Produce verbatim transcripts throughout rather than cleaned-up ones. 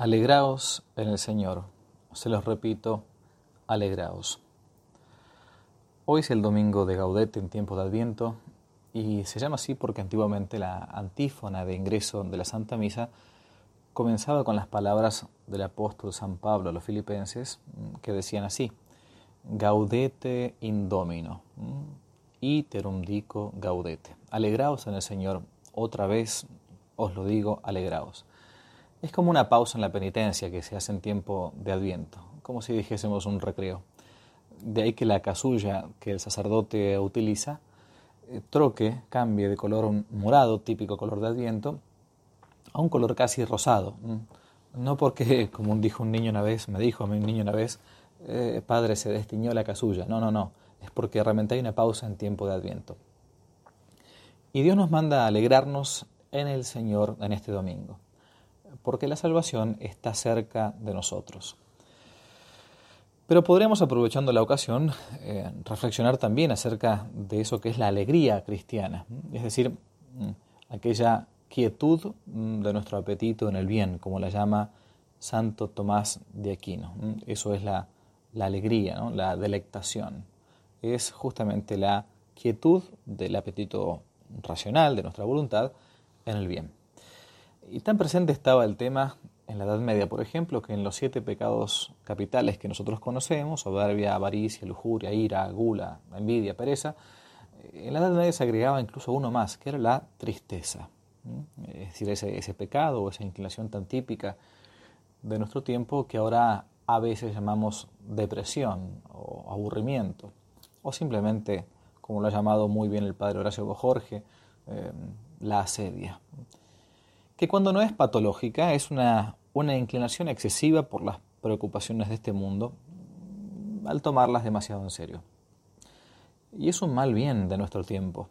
Alegraos en el Señor. Se los repito, alegraos. Hoy es el domingo de Gaudete en tiempo de Adviento y se llama así porque antiguamente la antífona de ingreso de la Santa Misa comenzaba con las palabras del apóstol San Pablo a los filipenses que decían así: Gaudete in Domino, iterum dico gaudete. Alegraos en el Señor. Otra vez os lo digo, alegraos. Es como una pausa en la penitencia que se hace en tiempo de Adviento, como si dijésemos un recreo. De ahí que la casulla que el sacerdote utiliza eh, troque, cambie de color morado, típico color de Adviento, a un color casi rosado. No porque, como dijo un niño una vez, me dijo a mí un niño una vez, eh, padre, se destiñó la casulla. No, no, no. Es porque realmente hay una pausa en tiempo de Adviento. Y Dios nos manda a alegrarnos en el Señor en este domingo, porque la salvación está cerca de nosotros. Pero podríamos, aprovechando la ocasión, eh, reflexionar también acerca de eso que es la alegría cristiana, es decir, aquella quietud de nuestro apetito en el bien, como la llama Santo Tomás de Aquino. Eso es la, la alegría, ¿no? La delectación. Es justamente la quietud del apetito racional, de nuestra voluntad, en el bien. Y tan presente estaba el tema en la Edad Media, por ejemplo, que en los siete pecados capitales que nosotros conocemos, soberbia, avaricia, lujuria, ira, gula, envidia, pereza, en la Edad Media se agregaba incluso uno más, que era la tristeza. Es decir, ese, ese pecado o esa inclinación tan típica de nuestro tiempo que ahora a veces llamamos depresión o aburrimiento, o simplemente, como lo ha llamado muy bien el padre Horacio Bojorge, eh, la asedia, que cuando no es patológica es una, una inclinación excesiva por las preocupaciones de este mundo al tomarlas demasiado en serio. Y es un mal bien de nuestro tiempo.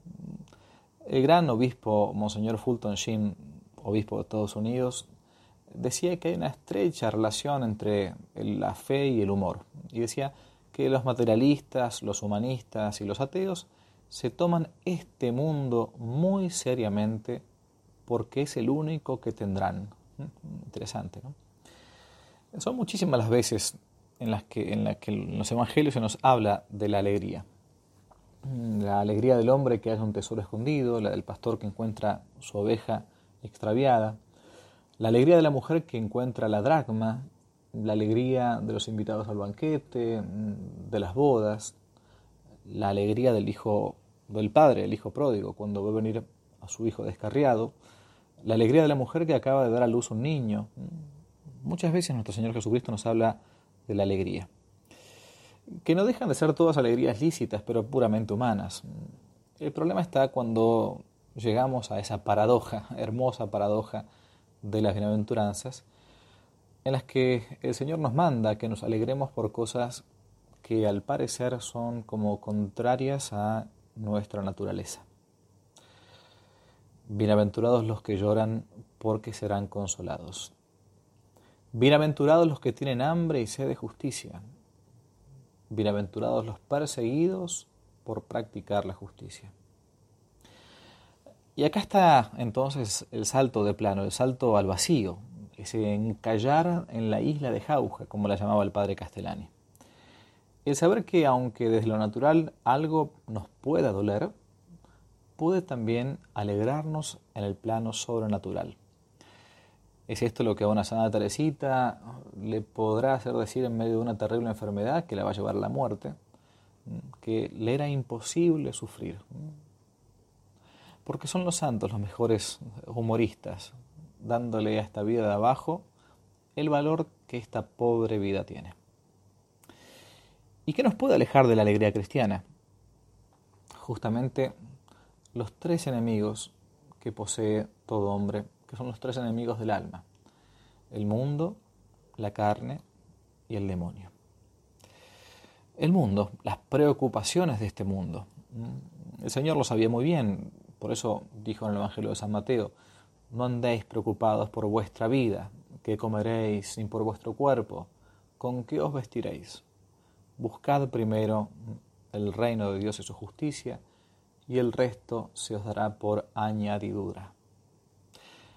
El gran obispo Monseñor Fulton Sheen, obispo de Estados Unidos, decía que hay una estrecha relación entre la fe y el humor. Y decía que los materialistas, los humanistas y los ateos se toman este mundo muy seriamente porque es el único que tendrán. Interesante, ¿no? Son muchísimas las veces en las que en las que en los evangelios se nos habla de la alegría. La alegría del hombre que haya un tesoro escondido, la del pastor que encuentra su oveja extraviada, la alegría de la mujer que encuentra la dracma, la alegría de los invitados al banquete, de las bodas, la alegría del hijo, del padre, el hijo pródigo, cuando ve venir a su hijo descarriado, la alegría de la mujer que acaba de dar a luz un niño. Muchas veces nuestro Señor Jesucristo nos habla de la alegría, que no dejan de ser todas alegrías lícitas, pero puramente humanas. El problema está cuando llegamos a esa paradoja, hermosa paradoja de las bienaventuranzas, en las que el Señor nos manda que nos alegremos por cosas que al parecer son como contrarias a nuestra naturaleza. Bienaventurados los que lloran, porque serán consolados. Bienaventurados los que tienen hambre y sed de justicia. Bienaventurados los perseguidos por practicar la justicia. Y acá está entonces el salto de plano, el salto al vacío, ese encallar en la isla de Jauja, como la llamaba el padre Castellani. El saber que aunque desde lo natural algo nos pueda doler, puede también alegrarnos en el plano sobrenatural. ¿Es esto lo que a una Santa Teresita le podrá hacer decir en medio de una terrible enfermedad que la va a llevar a la muerte? Que le era imposible sufrir. Porque son los santos los mejores humoristas, dándole a esta vida de abajo el valor que esta pobre vida tiene. ¿Y qué nos puede alejar de la alegría cristiana? Justamente los tres enemigos que posee todo hombre, que son los tres enemigos del alma: el mundo, la carne y el demonio. El mundo, las preocupaciones de este mundo. El Señor lo sabía muy bien, por eso dijo en el Evangelio de San Mateo: no andéis preocupados por vuestra vida, qué comeréis, ni por vuestro cuerpo, con qué os vestiréis. Buscad primero el reino de Dios y su justicia, y el resto se os dará por añadidura.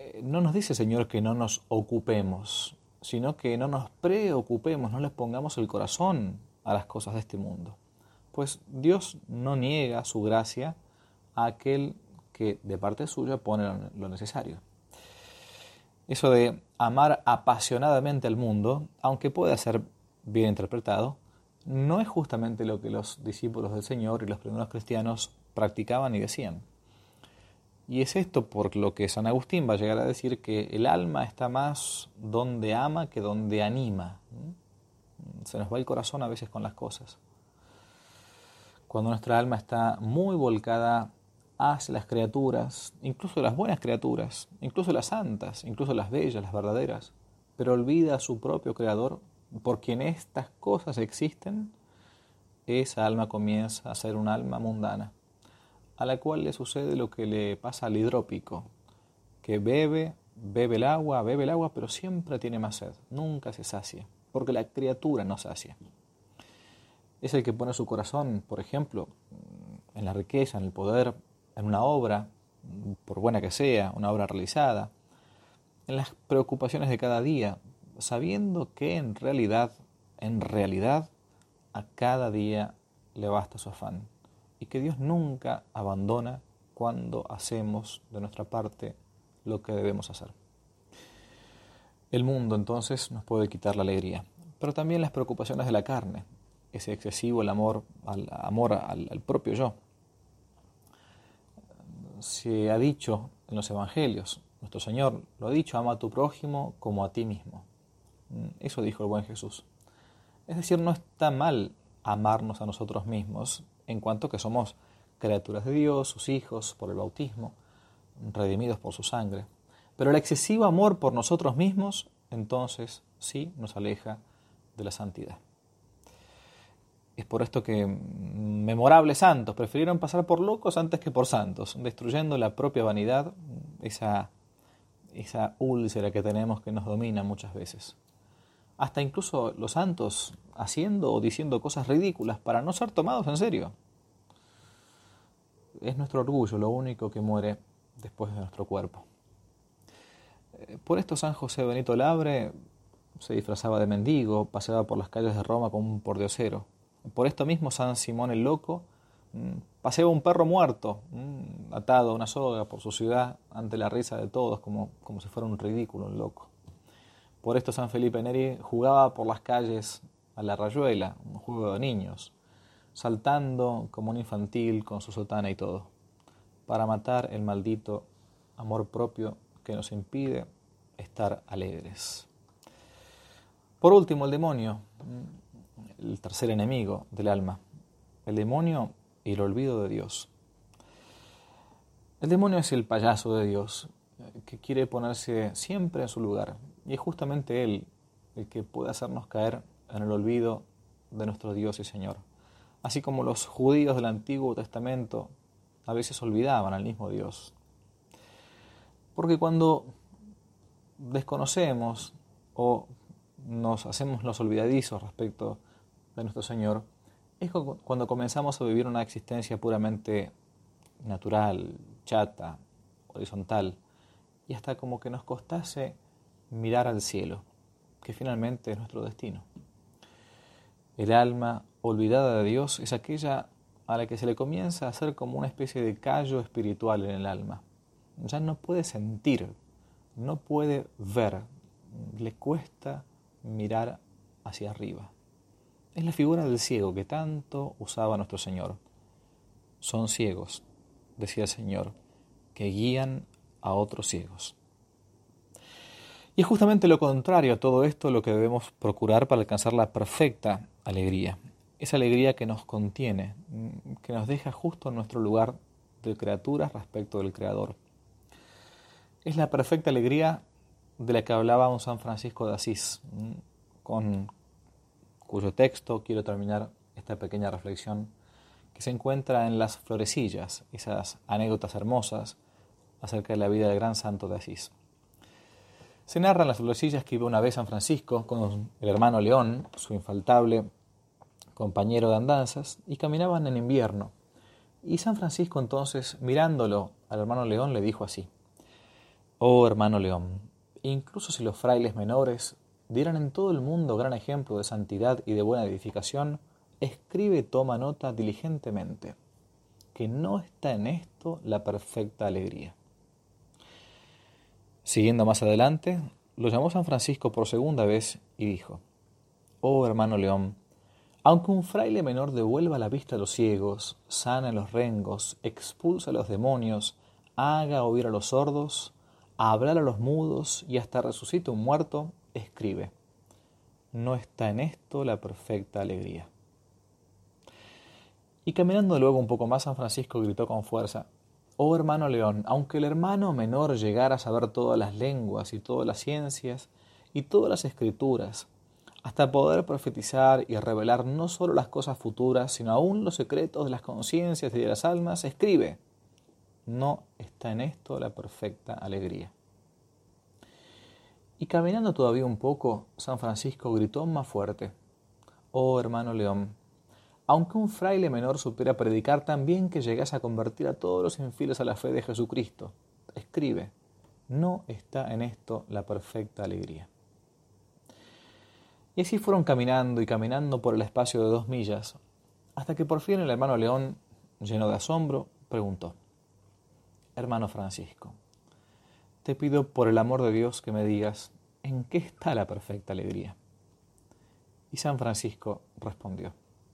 no nos dice el Señor que no nos ocupemos, sino que no nos preocupemos, no les pongamos el corazón a las cosas de este mundo. Pues Dios no niega su gracia a aquel que de parte suya pone lo necesario. Eso de amar apasionadamente al mundo, aunque pueda ser bien interpretado, no es justamente lo que los discípulos del Señor y los primeros cristianos practicaban y decían. Y es esto por lo que San Agustín va a llegar a decir que el alma está más donde ama que donde anima. Se nos va el corazón a veces con las cosas. Cuando nuestra alma está muy volcada hacia las criaturas, incluso las buenas criaturas, incluso las santas, incluso las bellas, las verdaderas, pero olvida a su propio Creador, por quien estas cosas existen, esa alma comienza a ser un alma mundana, a la cual le sucede lo que le pasa al hidrópico, que bebe, bebe el agua, bebe el agua, pero siempre tiene más sed, nunca se sacia, porque la criatura no sacia. Es el que pone su corazón, por ejemplo, en la riqueza, en el poder, en una obra, por buena que sea, una obra realizada, en las preocupaciones de cada día, sabiendo que en realidad, en realidad, a cada día le basta su afán y que Dios nunca abandona cuando hacemos de nuestra parte lo que debemos hacer. El mundo entonces nos puede quitar la alegría, pero también las preocupaciones de la carne, ese excesivo el amor al amor al, al propio yo. Se ha dicho en los evangelios, nuestro Señor lo ha dicho, ama a tu prójimo como a ti mismo. Eso dijo el buen Jesús. Es decir, no está mal amarnos a nosotros mismos, en cuanto que somos criaturas de Dios, sus hijos por el bautismo, redimidos por su sangre. Pero el excesivo amor por nosotros mismos, entonces sí nos aleja de la santidad. Es por esto que memorables santos prefirieron pasar por locos antes que por santos, destruyendo la propia vanidad, esa, esa úlcera que tenemos que nos domina muchas veces. Hasta incluso los santos haciendo o diciendo cosas ridículas para no ser tomados en serio. Es nuestro orgullo lo único que muere después de nuestro cuerpo. Por esto San José Benito Labre se disfrazaba de mendigo, paseaba por las calles de Roma como un pordiosero. Por esto mismo San Simón el Loco paseaba un perro muerto, atado a una soga por su ciudad ante la risa de todos, como, como si fuera un ridículo, un loco. Por esto San Felipe Neri jugaba por las calles a la rayuela, un juego de niños, saltando como un infantil con su sotana y todo, para matar el maldito amor propio que nos impide estar alegres. Por último, el demonio, el tercer enemigo del alma, el demonio y el olvido de Dios. El demonio es el payaso de Dios, que quiere ponerse siempre en su lugar, y es justamente él el que puede hacernos caer en el olvido de nuestro Dios y Señor. Así como los judíos del Antiguo Testamento a veces olvidaban al mismo Dios. Porque cuando desconocemos o nos hacemos los olvidadizos respecto de nuestro Señor, es cuando comenzamos a vivir una existencia puramente natural, chata, horizontal, y hasta como que nos costase mirar al cielo, que finalmente es nuestro destino. El alma olvidada de Dios es aquella a la que se le comienza a hacer como una especie de callo espiritual en el alma. Ya no puede sentir, no puede ver, le cuesta mirar hacia arriba. Es la figura del ciego que tanto usaba nuestro Señor. Son ciegos, decía el Señor, que guían a otros ciegos. Y es justamente lo contrario a todo esto lo que debemos procurar para alcanzar la perfecta alegría. Esa alegría que nos contiene, que nos deja justo en nuestro lugar de criaturas respecto del Creador. Es la perfecta alegría de la que hablaba un San Francisco de Asís, con cuyo texto quiero terminar esta pequeña reflexión, que se encuentra en las florecillas, esas anécdotas hermosas acerca de la vida del gran santo de Asís. Se narra en las florecillas que iba una vez San Francisco con el hermano León, su infaltable compañero de andanzas, y caminaban en invierno. Y San Francisco entonces, mirándolo al hermano León, le dijo así: Oh hermano León, incluso si los frailes menores dieran en todo el mundo gran ejemplo de santidad y de buena edificación, escribe y toma nota diligentemente, que no está en esto la perfecta alegría. Siguiendo más adelante, lo llamó San Francisco por segunda vez y dijo: Oh hermano León, aunque un fraile menor devuelva la vista a los ciegos, sana a los rengos, expulsa a los demonios, haga oír a los sordos, hablar a los mudos y hasta resucite un muerto, escribe: no está en esto la perfecta alegría. Y caminando luego un poco más, San Francisco gritó con fuerza: Oh hermano León, aunque el hermano menor llegara a saber todas las lenguas y todas las ciencias y todas las escrituras, hasta poder profetizar y revelar no solo las cosas futuras, sino aún los secretos de las conciencias y de las almas, escribe: no está en esto la perfecta alegría. Y caminando todavía un poco, San Francisco gritó más fuerte: Oh hermano León, aunque un fraile menor supiera predicar tan bien que llegase a convertir a todos los infieles a la fe de Jesucristo, escribe: no está en esto la perfecta alegría. Y así fueron caminando y caminando por el espacio de dos millas, hasta que por fin el hermano León, lleno de asombro, preguntó: Hermano Francisco, te pido por el amor de Dios que me digas, ¿en qué está la perfecta alegría? Y San Francisco respondió: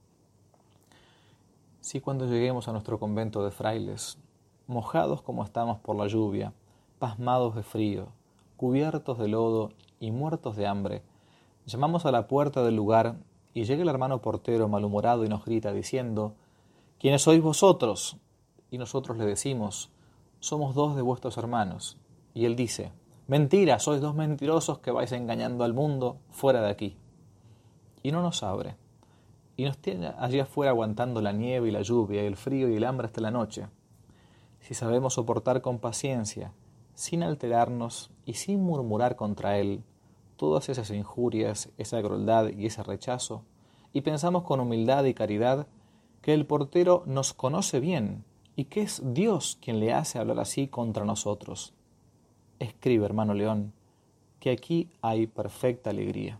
Si cuando lleguemos a nuestro convento de frailes, mojados como estamos por la lluvia, pasmados de frío, cubiertos de lodo y muertos de hambre, llamamos a la puerta del lugar y llega el hermano portero malhumorado y nos grita diciendo: ¿Quiénes sois vosotros? Y nosotros le decimos: somos dos de vuestros hermanos. Y él dice: mentira, sois dos mentirosos que vais engañando al mundo, fuera de aquí. Y no nos abre, y nos tiene allí afuera aguantando la nieve y la lluvia y el frío y el hambre hasta la noche. Si sabemos soportar con paciencia, sin alterarnos y sin murmurar contra él todas esas injurias, esa crueldad y ese rechazo, y pensamos con humildad y caridad que el portero nos conoce bien y que es Dios quien le hace hablar así contra nosotros, escribe, hermano León, que aquí hay perfecta alegría.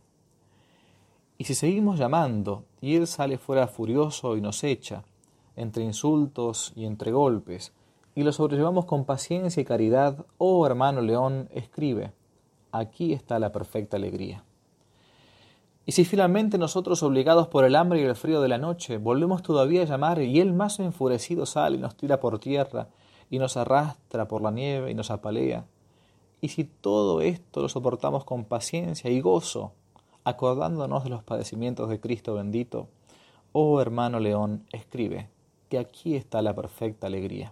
Y si seguimos llamando y él sale fuera furioso y nos echa, entre insultos y entre golpes, y lo sobrellevamos con paciencia y caridad, oh hermano León, escribe: aquí está la perfecta alegría. Y si finalmente nosotros, obligados por el hambre y el frío de la noche, volvemos todavía a llamar y él más enfurecido sale y nos tira por tierra y nos arrastra por la nieve y nos apalea, y si todo esto lo soportamos con paciencia y gozo, acordándonos de los padecimientos de Cristo bendito, oh hermano León, escribe que aquí está la perfecta alegría.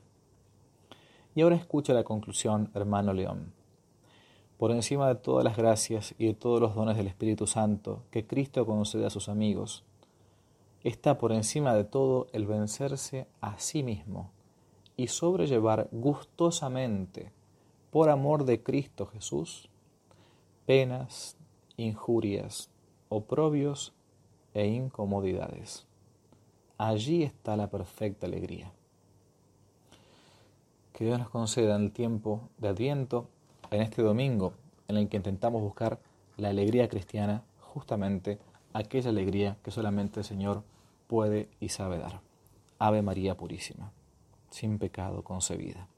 Y ahora escucha la conclusión, hermano León. Por encima de todas las gracias y de todos los dones del Espíritu Santo que Cristo concede a sus amigos, está por encima de todo el vencerse a sí mismo y sobrellevar gustosamente, por amor de Cristo Jesús, penas, injurias, oprobios e incomodidades. Allí está la perfecta alegría. Que Dios nos conceda en el tiempo de Adviento, en este domingo, en el que intentamos buscar la alegría cristiana, justamente aquella alegría que solamente el Señor puede y sabe dar. Ave María Purísima, sin pecado concebida.